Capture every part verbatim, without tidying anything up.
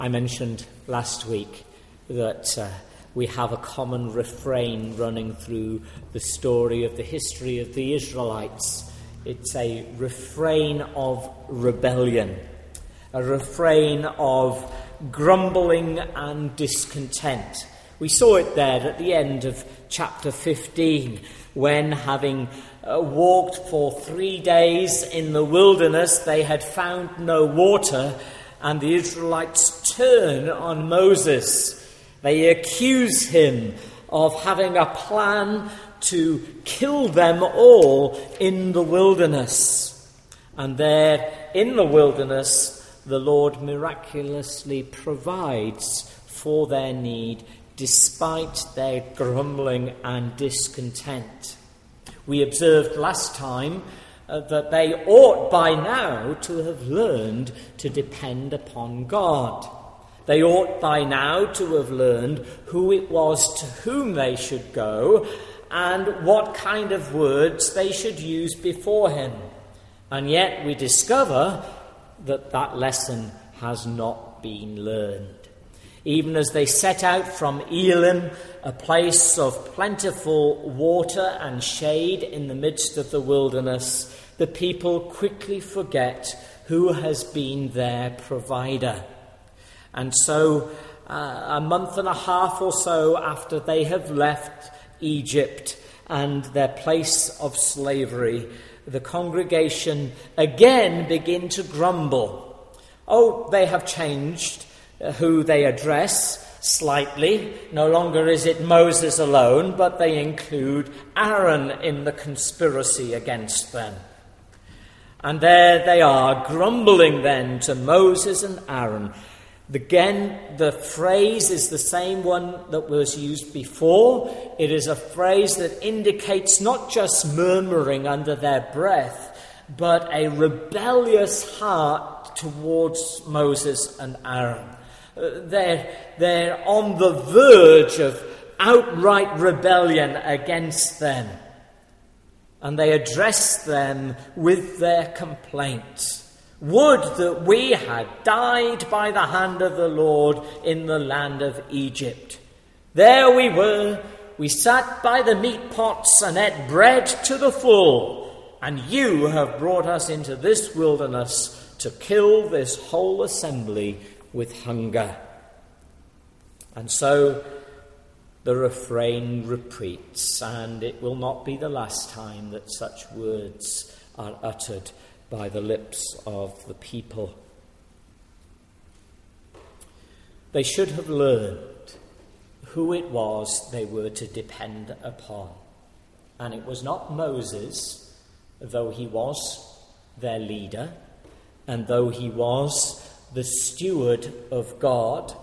I mentioned last week that uh, we have a common refrain running through the story of the history of the Israelites. It's a refrain of rebellion, a refrain of grumbling and discontent. We saw it there at the end of chapter fifteen, when, having uh, walked for three days in the wilderness, they had found no water, and the Israelites turn on Moses. They accuse him of having a plan to kill them all in the wilderness. And there, in the wilderness, the Lord miraculously provides for their need, despite their grumbling and discontent. We observed last time uh, that they ought by now to have learned to depend upon God. They ought by now to have learned who it was to whom they should go and what kind of words they should use before him. And yet we discover that that lesson has not been learned. Even as they set out from Elim, a place of plentiful water and shade in the midst of the wilderness, the people quickly forget who has been their provider. And so, uh, a month and a half or so after they have left Egypt and their place of slavery, the congregation again begin to grumble. Oh, they have changed who they address slightly. No longer is it Moses alone, but they include Aaron in the conspiracy against them. And there they are, grumbling then to Moses and Aaron. Again, the phrase is the same one that was used before. It is a phrase that indicates not just murmuring under their breath, but a rebellious heart towards Moses and Aaron. Uh, they're, they're on the verge of outright rebellion against them. And they address them with their complaints. Would that we had died by the hand of the Lord in the land of Egypt. There we were, we sat by the meat pots and ate bread to the full, and you have brought us into this wilderness to kill this whole assembly with hunger. And so the refrain repeats, and it will not be the last time that such words are uttered by the lips of the people. They should have learned who it was they were to depend upon. And it was not Moses, though he was their leader, and though he was the steward of God.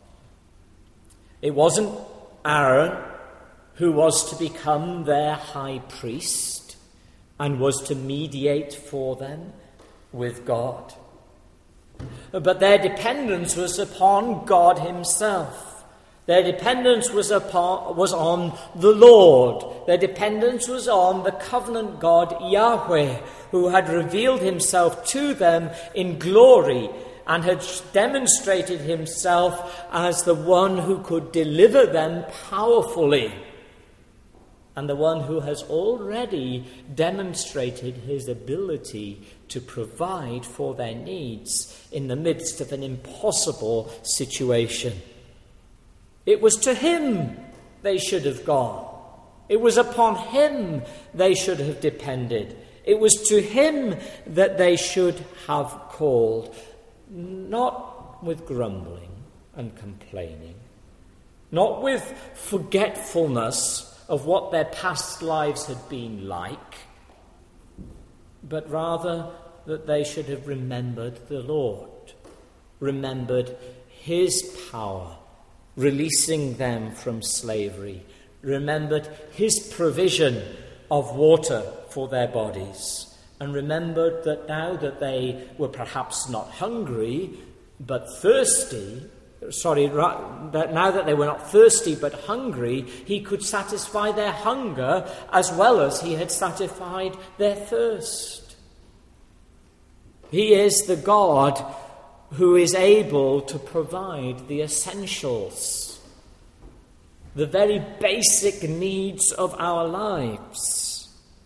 It wasn't Aaron, who was to become their high priest and was to mediate for them with God. But their dependence was upon God himself. Their dependence was upon, was on the Lord. Their dependence was on the covenant God Yahweh, who had revealed himself to them in glory and had demonstrated himself as the one who could deliver them powerfully, and the one who has already demonstrated his ability to provide for their needs in the midst of an impossible situation. It was to him they should have gone. It was upon him they should have depended. It was to him that they should have called, not with grumbling and complaining, not with forgetfulness of what their past lives had been like, but rather that they should have remembered the Lord, remembered his power, releasing them from slavery, remembered his provision of water for their bodies, and remembered that now that they were perhaps not hungry, but thirsty, sorry, that now that they were not thirsty but hungry, he could satisfy their hunger as well as he had satisfied their thirst. He is the God who is able to provide the essentials, the very basic needs of our lives.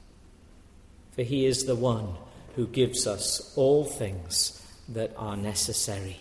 For he is the one who gives us all things that are necessary.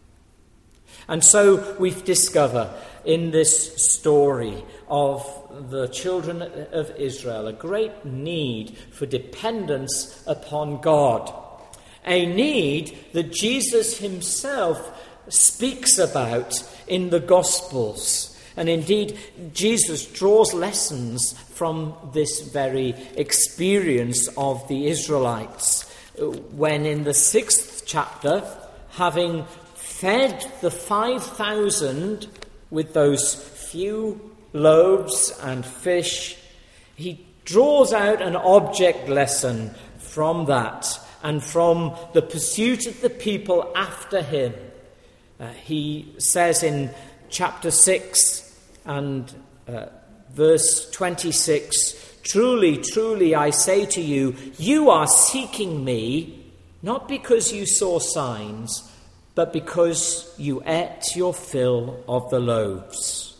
And so we discover in this story of the children of Israel a great need for dependence upon God, a need that Jesus himself speaks about in the Gospels. And indeed, Jesus draws lessons from this very experience of the Israelites when in the sixth chapter, having fed the five thousand with those few loaves and fish, he draws out an object lesson from that and from the pursuit of the people after him. Uh, he says in chapter six and uh, verse twenty-six, "Truly, truly, I say to you, you are seeking me, not because you saw signs, but because you ate your fill of the loaves.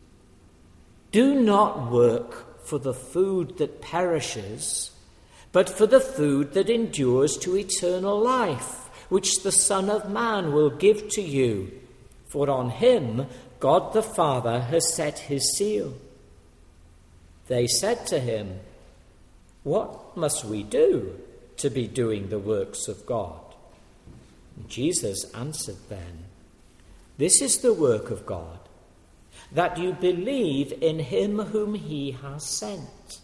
Do not work for the food that perishes, but for the food that endures to eternal life, which the Son of Man will give to you. For on him God the Father has set his seal." They said to him, "What must we do to be doing the works of God?" Jesus answered them, "This is the work of God, that you believe in him whom he has sent."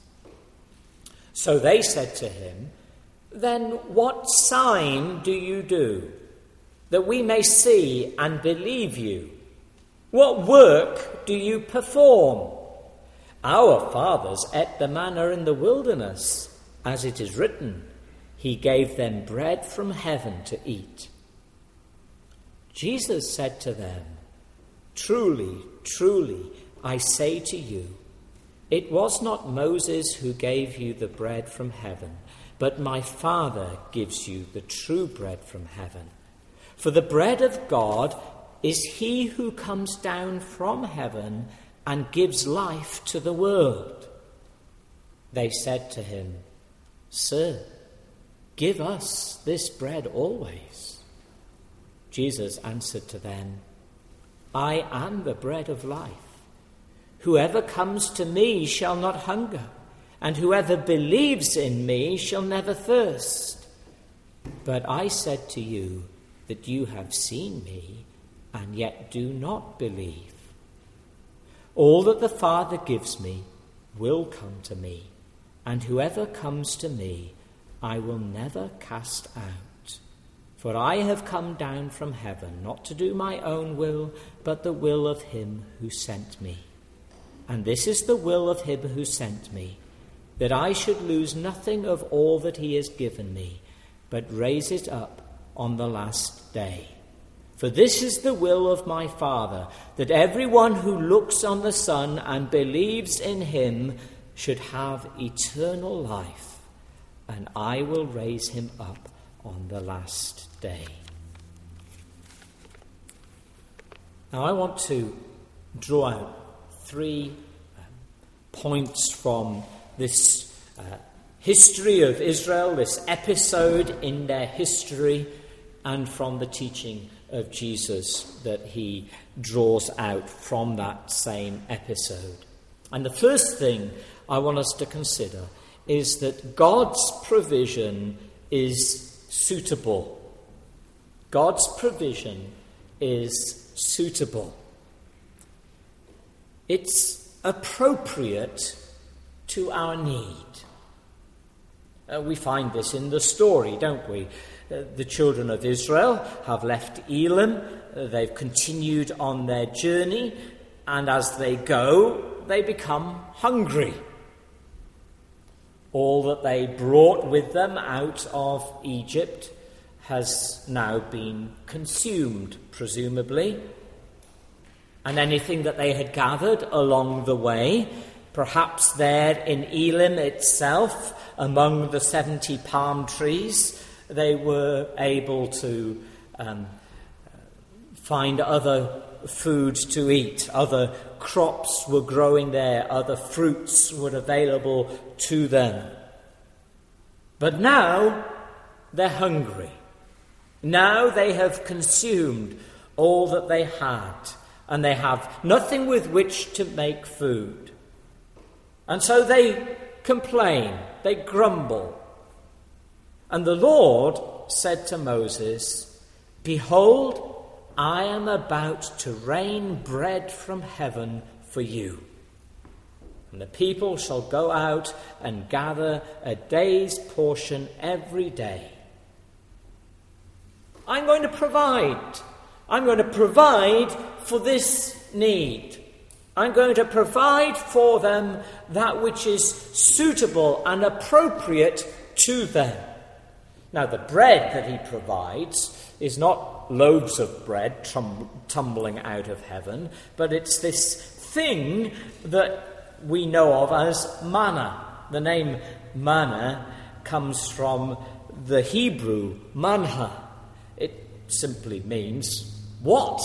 So they said to him, "Then what sign do you do, that we may see and believe you? What work do you perform? Our fathers ate the manna in the wilderness, as it is written, he gave them bread from heaven to eat." Jesus said to them, "Truly, truly, I say to you, it was not Moses who gave you the bread from heaven, but my Father gives you the true bread from heaven. For the bread of God is he who comes down from heaven and gives life to the world." They said to him, "Sir, give us this bread always." Jesus answered to them, "I am the bread of life. Whoever comes to me shall not hunger, and whoever believes in me shall never thirst. But I said to you that you have seen me, and yet do not believe. All that the Father gives me will come to me, and whoever comes to me I will never cast out. For I have come down from heaven, not to do my own will, but the will of him who sent me. And this is the will of him who sent me, that I should lose nothing of all that he has given me, but raise it up on the last day. For this is the will of my Father, that everyone who looks on the Son and believes in him should have eternal life, and I will raise him up on the last day." Now I want to draw out three um, points from this uh, history of Israel, this episode in their history, and from the teaching of Jesus that he draws out from that same episode. And the first thing I want us to consider is that God's provision is suitable. God's provision is suitable. It's appropriate to our need. Uh, we find this in the story, don't we? Uh, the children of Israel have left Elim. Uh, they've continued on their journey, and as they go, they become hungry. All that they brought with them out of Egypt has now been consumed, presumably. And anything that they had gathered along the way, perhaps there in Elim itself, among the seventy palm trees, they were able to um, find other foods to eat. Other crops were growing there. Other fruits were available to them. But now they're hungry. Now they have consumed all that they had, and they have nothing with which to make food. And so they complain, they grumble. And the Lord said to Moses, "Behold, I am about to rain bread from heaven for you. And the people shall go out and gather a day's portion every day. I'm going to provide. I'm going to provide for this need. I'm going to provide for them that which is suitable and appropriate to them." Now, the bread that he provides is not loaves of bread tum- tumbling out of heaven, but it's this thing that we know of as manna. The name manna comes from the Hebrew manha. It simply means what?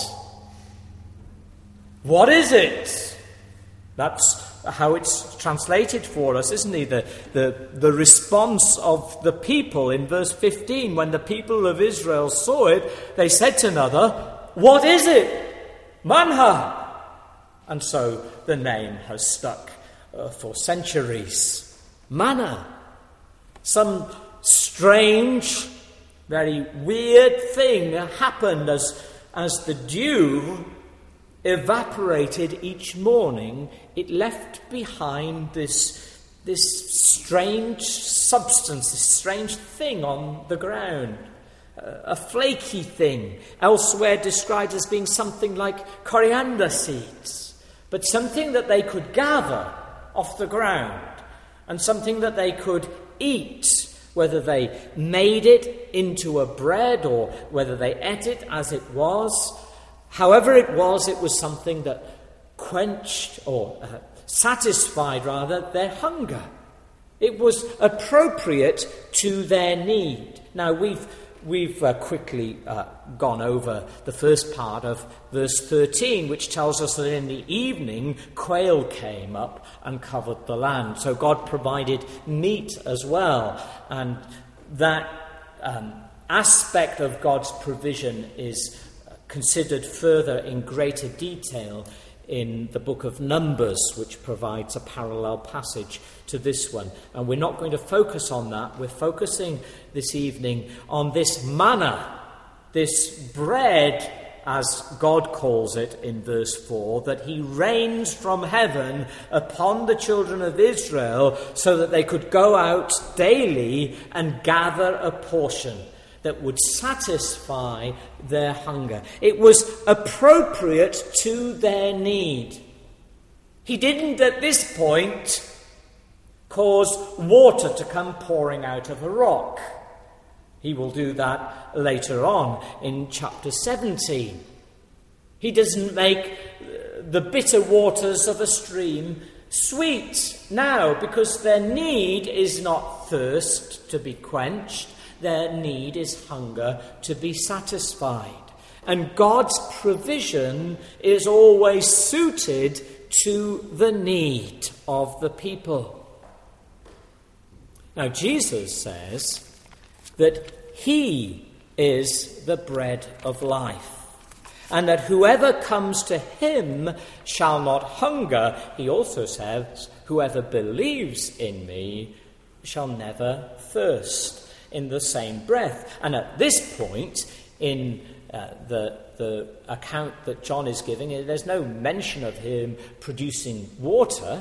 What is it? That's how it's translated for us, isn't it? The, the, the response of the people in verse fifteen, when the people of Israel saw it, they said to another, "What is it? Manha." And so the name has stuck uh, for centuries. Manna. Some strange, very weird thing happened as, as the dew evaporated each morning. It left behind this, this strange substance, this strange thing on the ground, a flaky thing, elsewhere described as being something like coriander seeds, but something that they could gather off the ground and something that they could eat, whether they made it into a bread or whether they ate it as it was. However it was, it was something that quenched or uh, satisfied, rather, their hunger. It was appropriate to their need. Now, we've we've uh, quickly uh, gone over the first part of verse thirteen, which tells us that in the evening, quail came up and covered the land. So God provided meat as well. And that um, aspect of God's provision is considered further in greater detail in the book of Numbers, which provides a parallel passage to this one. And we're not going to focus on that. We're focusing this evening on this manna, this bread, as God calls it in verse four, that he rains from heaven upon the children of Israel so that they could go out daily and gather a portion that would satisfy their hunger. It was appropriate to their need. He didn't at this point cause water to come pouring out of a rock. He will do that later on in chapter seventeen. He doesn't make the bitter waters of a stream sweet now, because their need is not thirst to be quenched. Their need is hunger to be satisfied. And God's provision is always suited to the need of the people. Now, Jesus says that he is the bread of life, and that whoever comes to him shall not hunger. He also says, whoever believes in me shall never thirst, in the same breath. And at this point in uh, the, the account that John is giving, there's no mention of him producing water.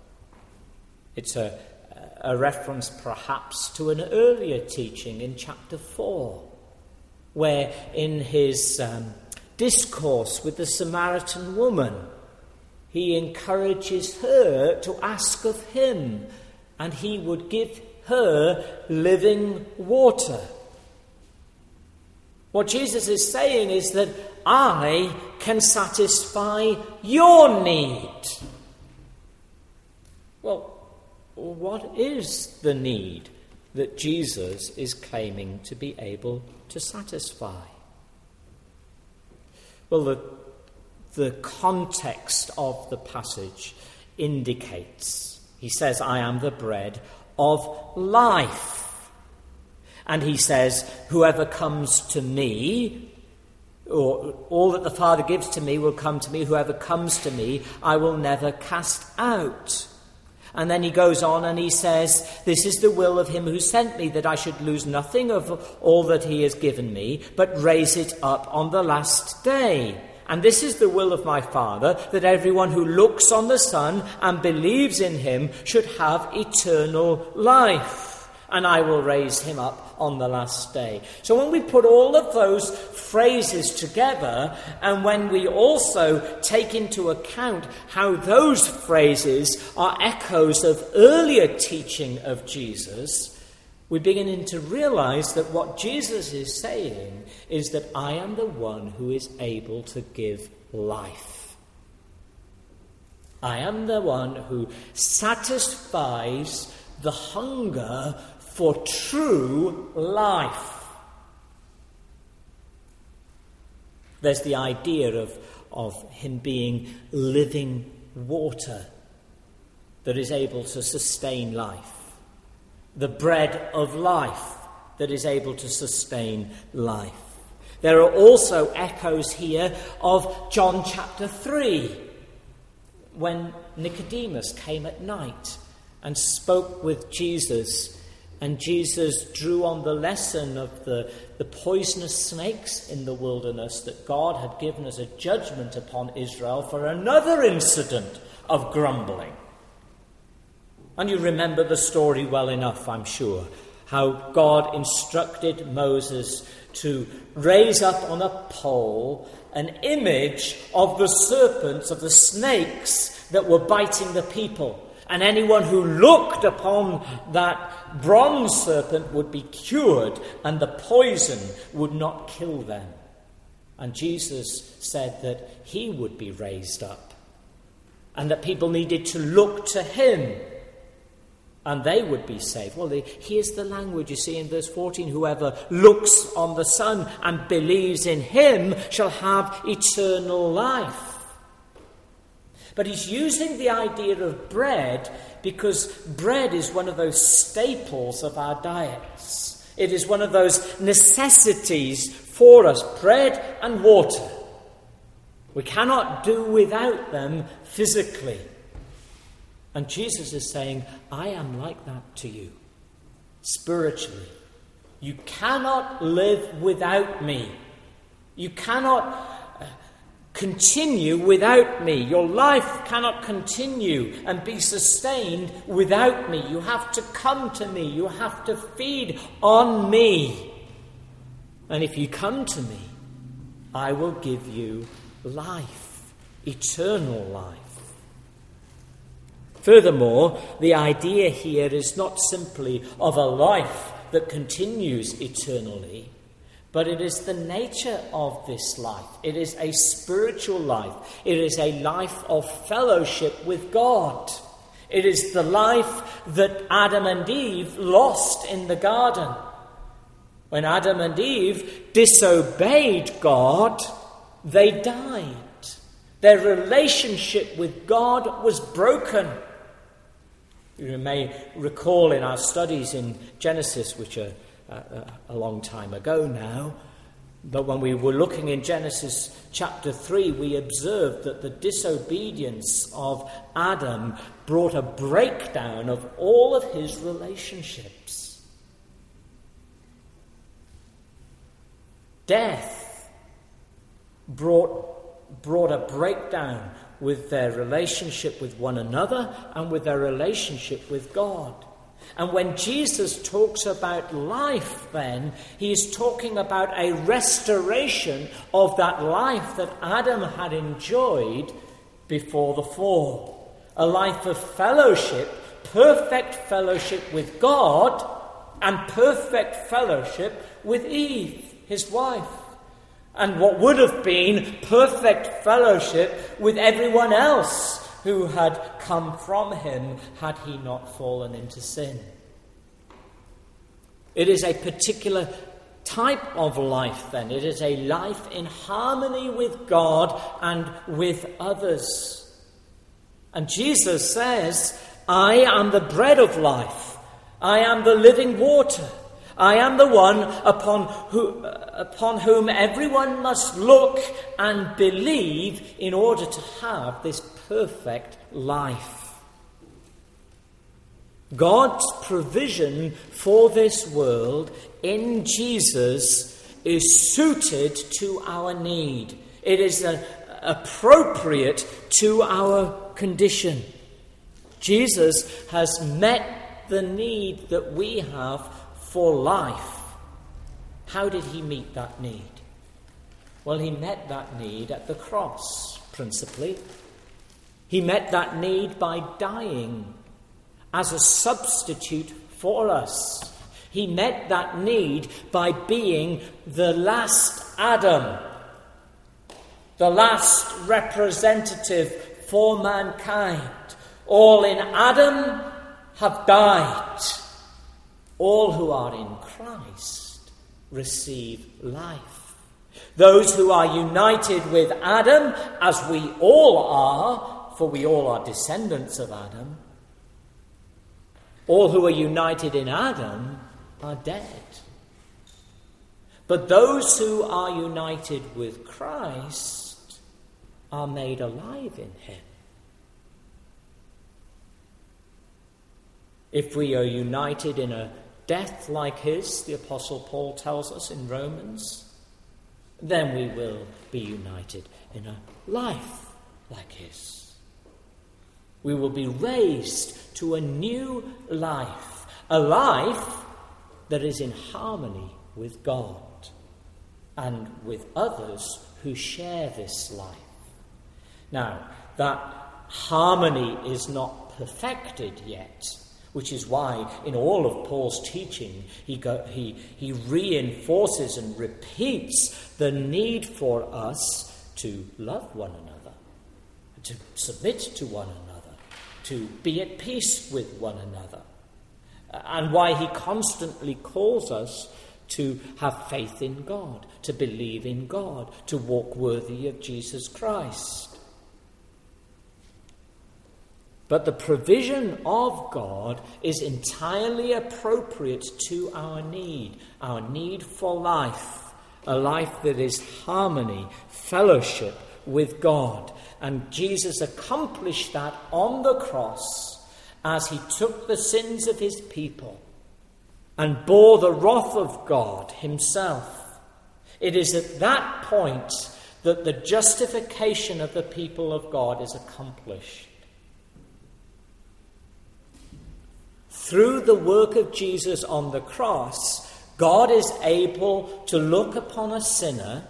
It's a, a reference perhaps to an earlier teaching in chapter four, where in his um, discourse with the Samaritan woman, he encourages her to ask of him, and he would give her living water. What Jesus is saying is that I can satisfy your need. Well, what is the need that Jesus is claiming to be able to satisfy? Well, the, the context of the passage indicates. He says, I am the bread of life. And he says, whoever comes to me, or all that the Father gives to me will come to me. Whoever comes to me, I will never cast out. And then he goes on and he says, this is the will of him who sent me, that I should lose nothing of all that he has given me, but raise it up on the last day. And this is the will of my Father, that everyone who looks on the Son and believes in him should have eternal life. And I will raise him up on the last day. So when we put all of those phrases together, and when we also take into account how those phrases are echoes of earlier teaching of Jesus, we're beginning to realize that what Jesus is saying is that I am the one who is able to give life. I am the one who satisfies the hunger for true life. There's the idea of, of him being living water that is able to sustain life. The bread of life that is able to sustain life. There are also echoes here of John chapter three, when Nicodemus came at night and spoke with Jesus, and Jesus drew on the lesson of the, the poisonous snakes in the wilderness that God had given as a judgment upon Israel for another incident of grumbling. And you remember the story well enough, I'm sure, how God instructed Moses to raise up on a pole an image of the serpents, of the snakes that were biting the people. And anyone who looked upon that bronze serpent would be cured, and the poison would not kill them. And Jesus said that he would be raised up, and that people needed to look to him, and they would be saved. Well, here's the language you see in verse fourteen. Whoever looks on the Son and believes in him shall have eternal life. But he's using the idea of bread because bread is one of those staples of our diets. It is one of those necessities for us, bread and water. We cannot do without them physically. And Jesus is saying, I am like that to you, spiritually. You cannot live without me. You cannot continue without me. Your life cannot continue and be sustained without me. You have to come to me. You have to feed on me. And if you come to me, I will give you life, eternal life. Furthermore, the idea here is not simply of a life that continues eternally, but it is the nature of this life. It is a spiritual life. It is a life of fellowship with God. It is the life that Adam and Eve lost in the garden. When Adam and Eve disobeyed God, they died. Their relationship with God was broken. You may recall in our studies in Genesis, which are Uh, a long time ago now, but when we were looking in Genesis chapter three, we observed that the disobedience of Adam brought a breakdown of all of his relationships. Death brought, brought a breakdown with their relationship with one another and with their relationship with God. And when Jesus talks about life, then, he is talking about a restoration of that life that Adam had enjoyed before the fall. A life of fellowship, perfect fellowship with God, and perfect fellowship with Eve, his wife. And what would have been perfect fellowship with everyone else who had come from him had he not fallen into sin. It is a particular type of life, then. It is a life in harmony with God and with others. And Jesus says, I am the bread of life. I am the living water. I am the one upon, who, upon whom everyone must look and believe in order to have this perfect life. God's provision for this world in Jesus is suited to our need. It is a, appropriate to our condition. Jesus has met the need that we have for life. How did he meet that need? Well, he met that need at the cross, principally. He met that need by dying as a substitute for us. He met that need by being the last Adam, the last representative for mankind. All in Adam have died. All who are in Christ receive life. Those who are united with Adam, as we all are, for we all are descendants of Adam, all who are united in Adam are dead. But those who are united with Christ are made alive in him. If we are united in a death like his, the Apostle Paul tells us in Romans, then we will be united in a life like his. We will be raised to a new life, a life that is in harmony with God and with others who share this life. Now, that harmony is not perfected yet, which is why in all of Paul's teaching he, go, he, he reinforces and repeats the need for us to love one another, to submit to one another, to be at peace with one another, and why he constantly calls us to have faith in God, to believe in God, to walk worthy of Jesus Christ. But the provision of God is entirely appropriate to our need, our need for life, a life that is harmony, fellowship with God. And Jesus accomplished that on the cross as he took the sins of his people and bore the wrath of God himself. It is at that point that the justification of the people of God is accomplished. Through the work of Jesus on the cross, God is able to look upon a sinner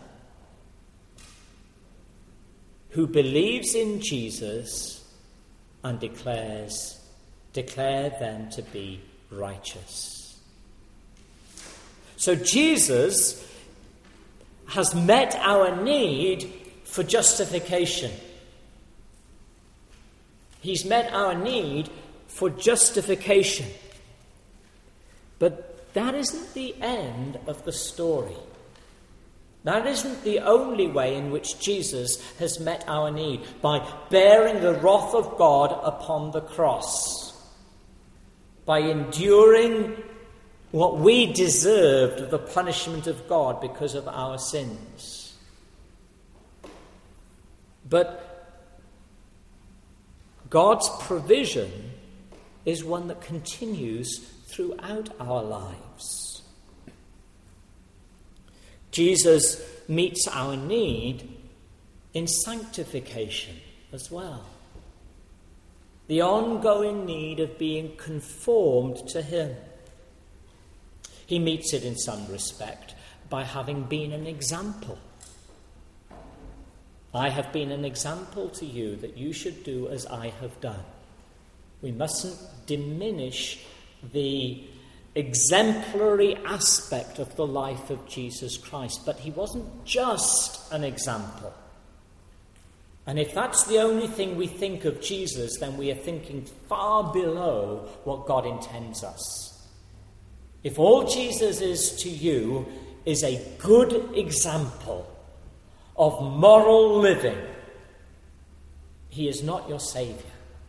who believes in Jesus and declares, declare them to be righteous. So Jesus has met our need for justification. He's met our need for justification. But that isn't the end of the story. That isn't the only way in which Jesus has met our need, by bearing the wrath of God upon the cross, by enduring what we deserved of the punishment of God because of our sins. But God's provision is one that continues throughout our lives. Jesus meets our need in sanctification as well. The ongoing need of being conformed to him. He meets it in some respect by having been an example. I have been an example to you that you should do as I have done. We mustn't diminish the exemplary aspect of the life of Jesus Christ. But he wasn't just an example. And if that's the only thing we think of Jesus, then we are thinking far below what God intends us. If all Jesus is to you is a good example of moral living, he is not your Saviour.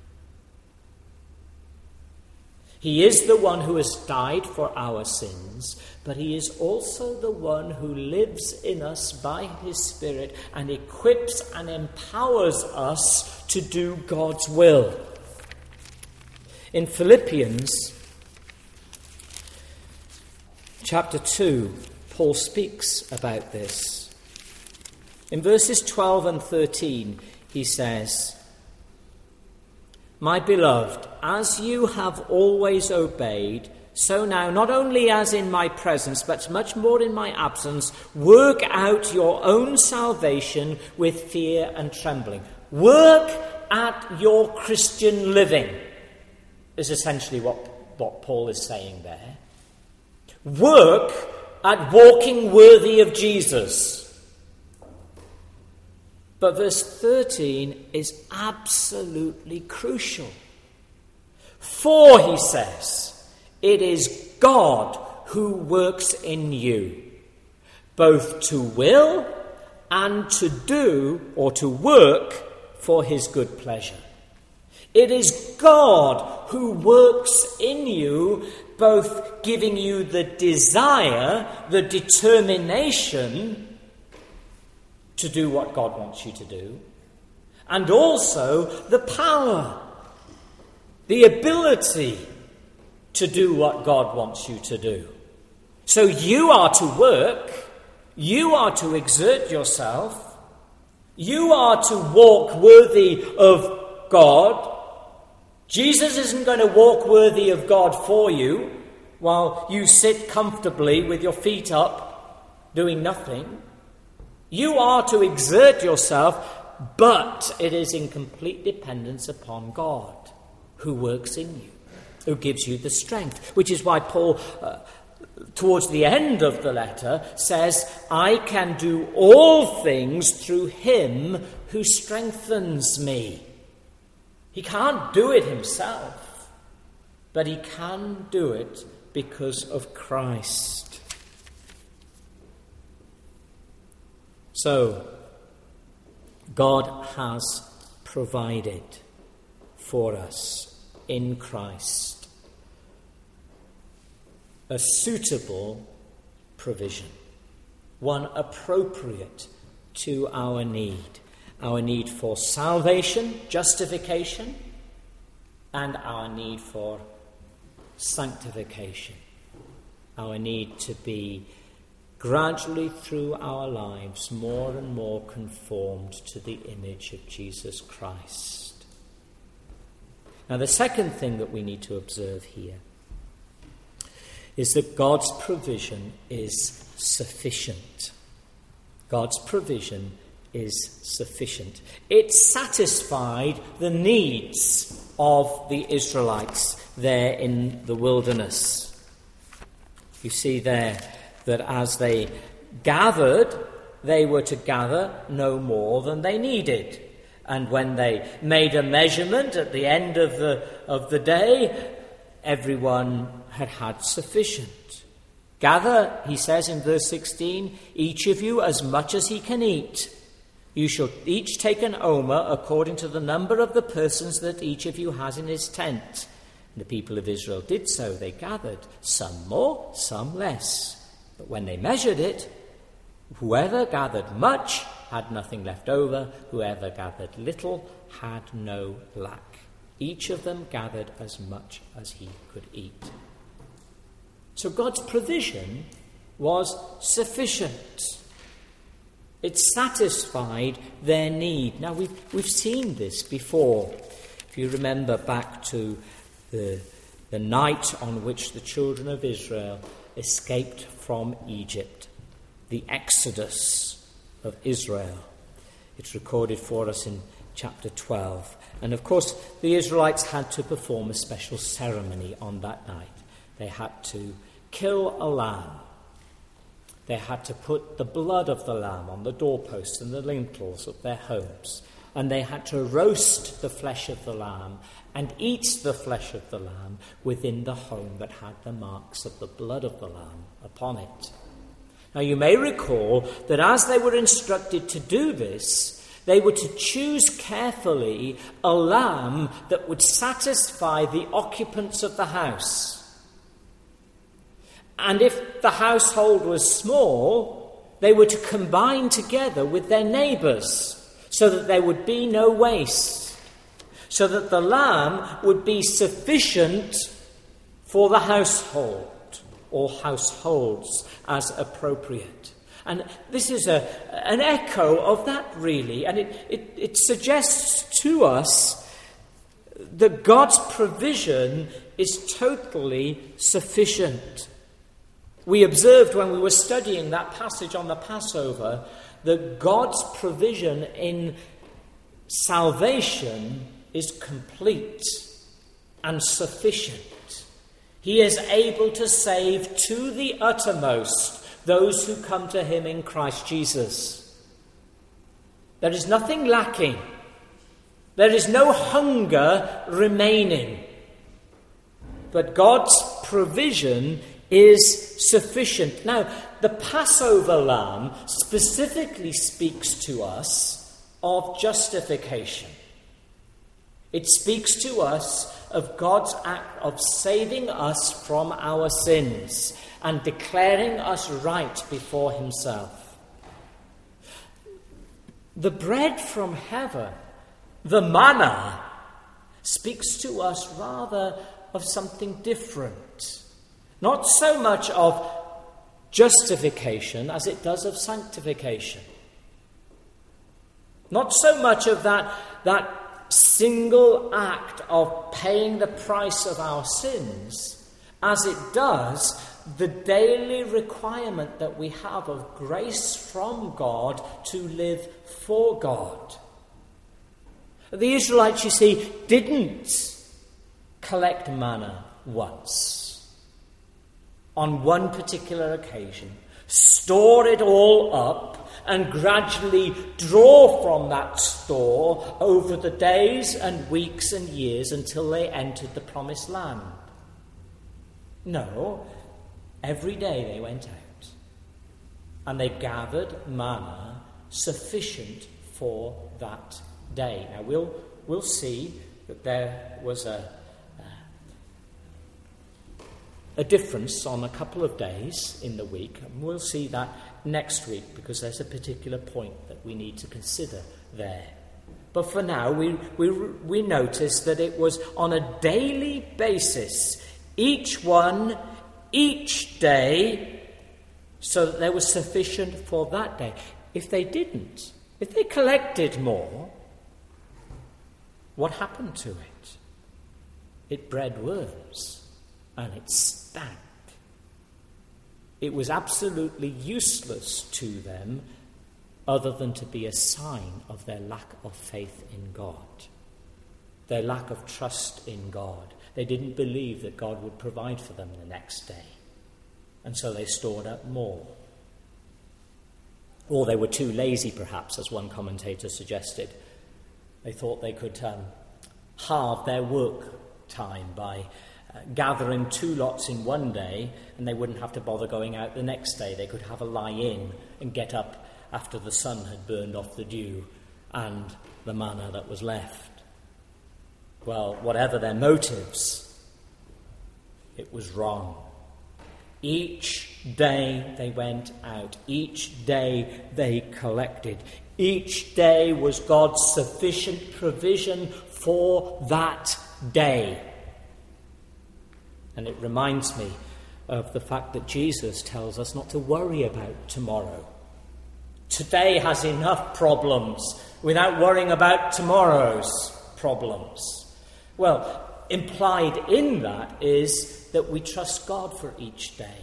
He is the one who has died for our sins, but he is also the one who lives in us by his Spirit and equips and empowers us to do God's will. In Philippians chapter two, Paul speaks about this. In verses twelve and thirteen, he says, "My beloved, as you have always obeyed, so now, not only as in my presence, but much more in my absence, work out your own salvation with fear and trembling." Work at your Christian living is essentially what, what Paul is saying there. Work at walking worthy of Jesus. But verse thirteen is absolutely crucial. For, he says, it is God who works in you, both to will and to do, or to work, for his good pleasure. It is God who works in you, both giving you the desire, the determination to do what God wants you to do, and also the power, the ability to do what God wants you to do. So you are to work, you are to exert yourself, you are to walk worthy of God. Jesus isn't going to walk worthy of God for you while you sit comfortably with your feet up doing nothing. You are to exert yourself, but it is in complete dependence upon God, who works in you, who gives you the strength. Which is why Paul, uh, towards the end of the letter, says, "I can do all things through him who strengthens me." He can't do it himself, but he can do it because of Christ. So, God has provided for us in Christ a suitable provision, one appropriate to our need, our need for salvation, justification, and our need for sanctification, our need to be gradually through our lives more and more conformed to the image of Jesus Christ. Now, the second thing that we need to observe here is that God's provision is sufficient. God's provision is sufficient. It satisfied the needs of the Israelites there in the wilderness. You see there that as they gathered, they were to gather no more than they needed. And when they made a measurement at the end of the, of the day, everyone had had sufficient. Gather, he says in verse sixteen, each of you as much as he can eat. You shall each take an omer according to the number of the persons that each of you has in his tent. And the people of Israel did so. They gathered, some more, some less. But when they measured it, whoever gathered much had nothing left over. Whoever gathered little had no lack. Each of them gathered as much as he could eat. So God's provision was sufficient. It satisfied their need. Now, we've, we've seen this before. If you remember back to the, the night on which the children of Israel escaped from Egypt, the Exodus of Israel. It's recorded for us in chapter twelve. And of course, the Israelites had to perform a special ceremony on that night. They had to kill a lamb. They had to put the blood of the lamb on the doorposts and the lintels of their homes. And they had to roast the flesh of the lamb and eat the flesh of the lamb within the home that had the marks of the blood of the lamb upon it. Now you may recall that as they were instructed to do this, they were to choose carefully a lamb that would satisfy the occupants of the house. And if the household was small, they were to combine together with their neighbours so that there would be no waste, so that the lamb would be sufficient for the household or households as appropriate. And this is a, an echo of that, really, and it, it, it suggests to us that God's provision is totally sufficient. We observed when we were studying that passage on the Passover that God's provision in salvation is complete and sufficient. He is able to save to the uttermost those who come to him in Christ Jesus. There is nothing lacking. There is no hunger remaining. But God's provision is sufficient. Now, the Passover lamb specifically speaks to us of justification. It speaks to us of God's act of saving us from our sins and declaring us right before himself. The bread from heaven, the manna, speaks to us rather of something different. Not so much of justification as it does of sanctification. Not so much of that, that single act of paying the price of our sins as it does the daily requirement that we have of grace from God to live for God. The Israelites, you see, didn't collect manna once, on one particular occasion, store it all up, and gradually draw from that store over the days and weeks and years until they entered the promised land. No, every day they went out, and they gathered manna sufficient for that day. Now we'll we'll see that there was a a difference on a couple of days in the week, and we'll see that next week because there's a particular point that we need to consider there. But for now, we we we notice that it was on a daily basis, each one, each day, so that there was sufficient for that day. If they didn't, if they collected more, what happened to it? It bred worms. And it stank. It was absolutely useless to them other than to be a sign of their lack of faith in God, their lack of trust in God. They didn't believe that God would provide for them the next day, and so they stored up more. Or they were too lazy, perhaps, as one commentator suggested. They thought they could um, halve their work time by Uh, gathering two lots in one day, and they wouldn't have to bother going out the next day. They could have a lie-in and get up after the sun had burned off the dew and the manna that was left. Well, whatever their motives, it was wrong. Each day they went out. Each day they collected. Each day was God's sufficient provision for that day. And it reminds me of the fact that Jesus tells us not to worry about tomorrow. Today has enough problems without worrying about tomorrow's problems. Well, implied in that is that we trust God for each day.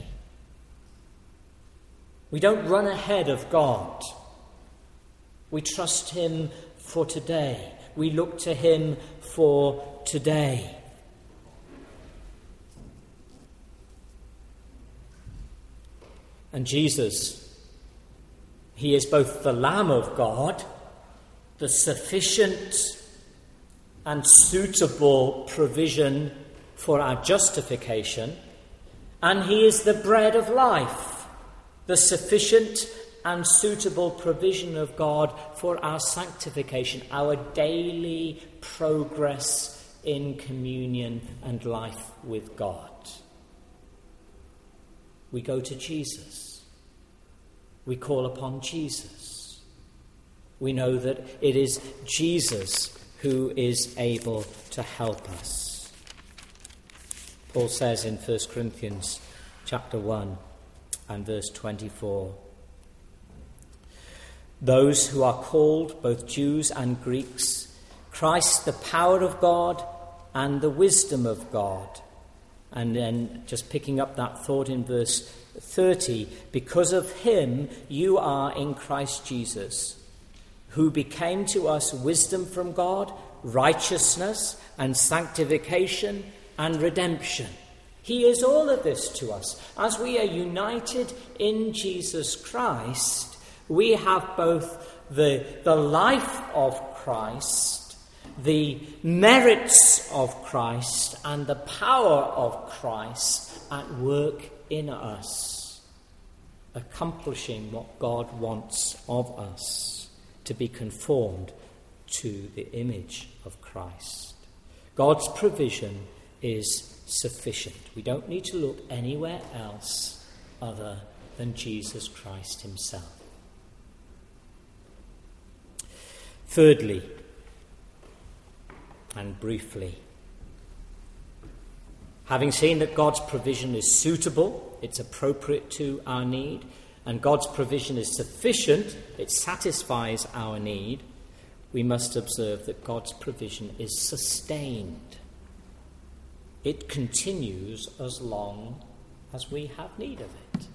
We don't run ahead of God. We trust him for today. We look to him for today. And Jesus, he is both the Lamb of God, the sufficient and suitable provision for our justification, and he is the bread of life, the sufficient and suitable provision of God for our sanctification, our daily progress in communion and life with God. We go to Jesus. We call upon Jesus. We know that it is Jesus who is able to help us. Paul says in First Corinthians chapter one and verse twenty-four, those who are called, both Jews and Greeks, Christ the power of God and the wisdom of God. And then just picking up that thought in verse thirty, because of him you are in Christ Jesus, who became to us wisdom from God, righteousness and sanctification and redemption. He is all of this to us. As we are united in Jesus Christ, we have both the, the life of Christ, the merits of Christ, and the power of Christ at work in us, accomplishing what God wants of us, to be conformed to the image of Christ. God's provision is sufficient. We don't need to look anywhere else other than Jesus Christ himself. Thirdly, and briefly, having seen that God's provision is suitable, it's appropriate to our need, and God's provision is sufficient, it satisfies our need, we must observe that God's provision is sustained. It continues as long as we have need of it.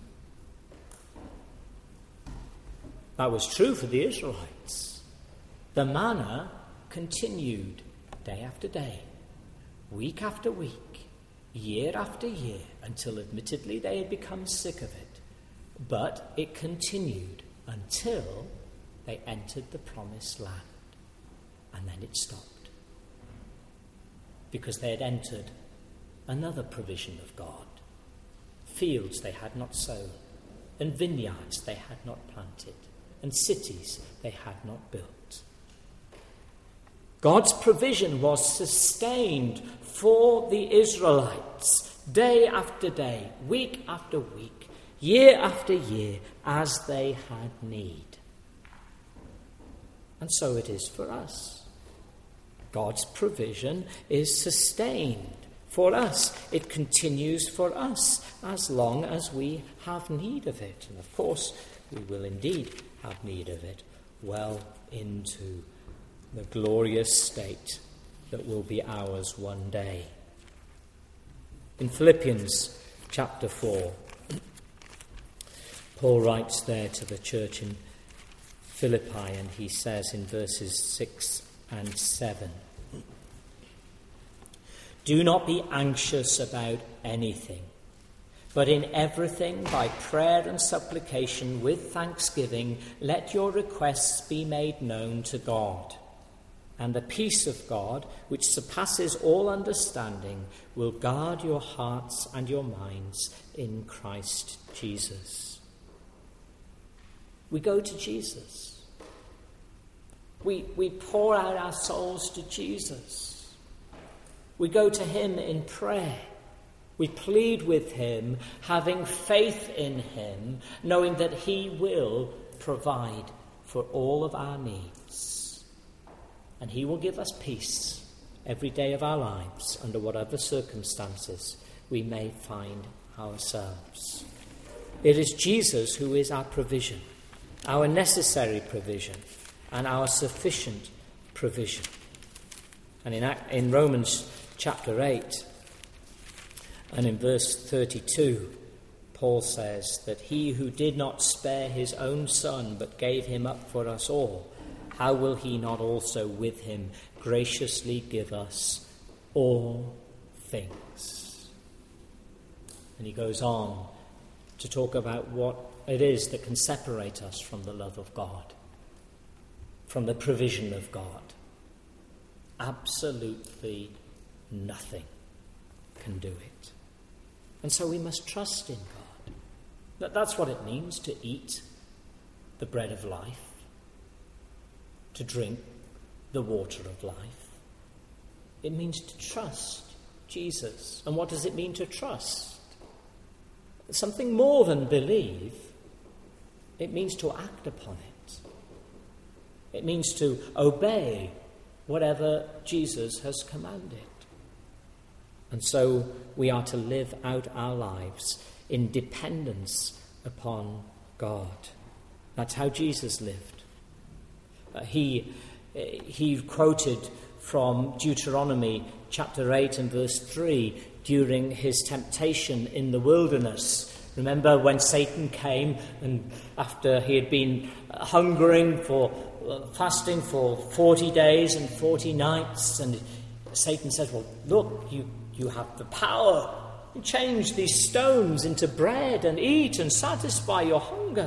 That was true for the Israelites. The manna continued day after day, week after week, year after year, until admittedly they had become sick of it. But it continued until they entered the promised land. And then it stopped. Because they had entered another provision of God. Fields they had not sown, and vineyards they had not planted, and cities they had not built. God's provision was sustained for the Israelites day after day, week after week, year after year, as they had need. And so it is for us. God's provision is sustained for us. It continues for us as long as we have need of it. And of course, we will indeed have need of it well into the glorious state that will be ours one day. In Philippians chapter four, Paul writes there to the church in Philippi, and he says in verses six and seven, do not be anxious about anything, but in everything by prayer and supplication with thanksgiving let your requests be made known to God. And the peace of God, which surpasses all understanding, will guard your hearts and your minds in Christ Jesus. We go to Jesus. We, we pour out our souls to Jesus. We go to him in prayer. We plead with him, having faith in him, knowing that he will provide for all of our needs. And he will give us peace every day of our lives, under whatever circumstances we may find ourselves. It is Jesus who is our provision, our necessary provision, and our sufficient provision. And in, in Romans chapter eight, and in verse thirty-two, Paul says that he who did not spare his own son, but gave him up for us all, how will he not also with him graciously give us all things? And he goes on to talk about what it is that can separate us from the love of God, from the provision of God. Absolutely nothing can do it. And so we must trust in God. That that's what it means to eat the bread of life, to drink the water of life. It means to trust Jesus. And what does it mean to trust? Something more than believe. It means to act upon it. It means to obey whatever Jesus has commanded. And so we are to live out our lives in dependence upon God. That's how Jesus lived. Uh, he, he quoted from Deuteronomy chapter eight and verse three during his temptation in the wilderness. Remember when Satan came, and after he had been hungering for, uh, fasting for forty days and forty nights, and Satan said, well, look, you, you have the power. You change these stones into bread and eat and satisfy your hunger.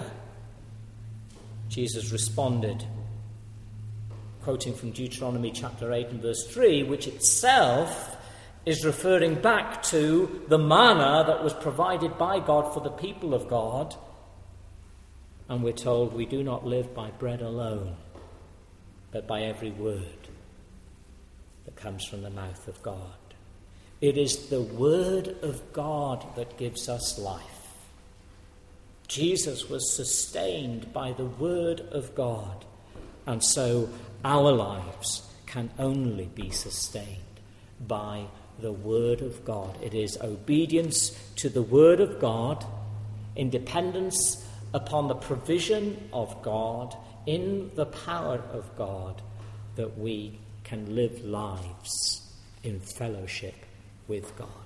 Jesus responded, quoting from Deuteronomy chapter eight and verse three, which itself is referring back to the manna that was provided by God for the people of God. And we're told we do not live by bread alone, but by every word that comes from the mouth of God. It is the word of God that gives us life. Jesus was sustained by the word of God, and so our lives can only be sustained by the word of God. It is obedience to the word of God, in dependence upon the provision of God, in the power of God, that we can live lives in fellowship with God.